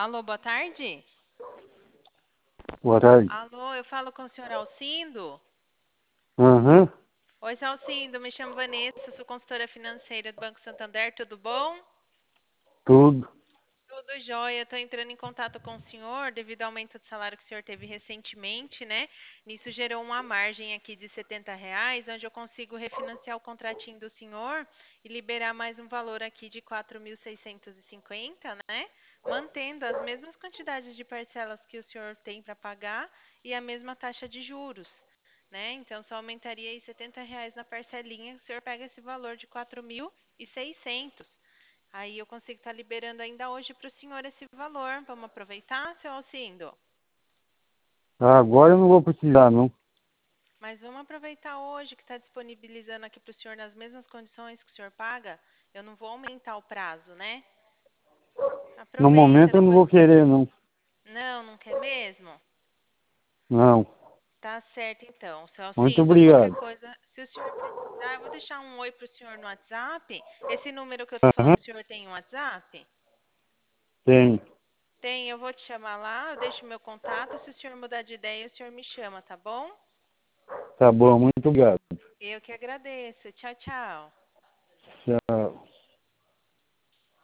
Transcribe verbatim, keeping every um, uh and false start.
Alô, boa tarde. Boa tarde. Alô, eu falo com o senhor Alcindo? Aham, Oi, seu Alcindo, me chamo Vanessa, sou consultora financeira do Banco Santander, tudo bom? tudo. Tudo jóia, estou entrando em contato com o senhor devido ao aumento de salário que o senhor teve recentemente, né? Nisso gerou uma margem aqui de setenta reais, onde eu consigo refinanciar o contratinho do senhor e liberar mais um valor aqui de quatro mil seiscentos e cinquenta, né? Mantendo as mesmas quantidades de parcelas que o senhor tem para pagar e a mesma taxa de juros, né? Então só aumentaria aí setenta reais na parcelinha, o senhor pega esse valor de quatro mil e seiscentos. Aí eu consigo estar liberando ainda hoje para o senhor esse valor. Vamos aproveitar, seu Alcindo? Agora eu não vou precisar, não. Mas vamos aproveitar hoje que está disponibilizando aqui para o senhor nas mesmas condições que o senhor paga. Eu não vou aumentar o prazo, né? No Aproveita momento eu não depois. vou querer, não. Não, não quer mesmo? Não. Tá certo então, seu Muito Alcindo. Qualquer obrigado. coisa, se o senhor precisar, eu vou deixar um oi para o senhor no WhatsApp. Esse número que eu tô Aham, falando, o senhor tem um WhatsApp? tem. Tem, eu vou te chamar lá, eu deixo meu contato. Se o senhor mudar de ideia, o senhor me chama, tá bom? Tá bom, muito obrigado. Eu que agradeço. Tchau, tchau. Tchau.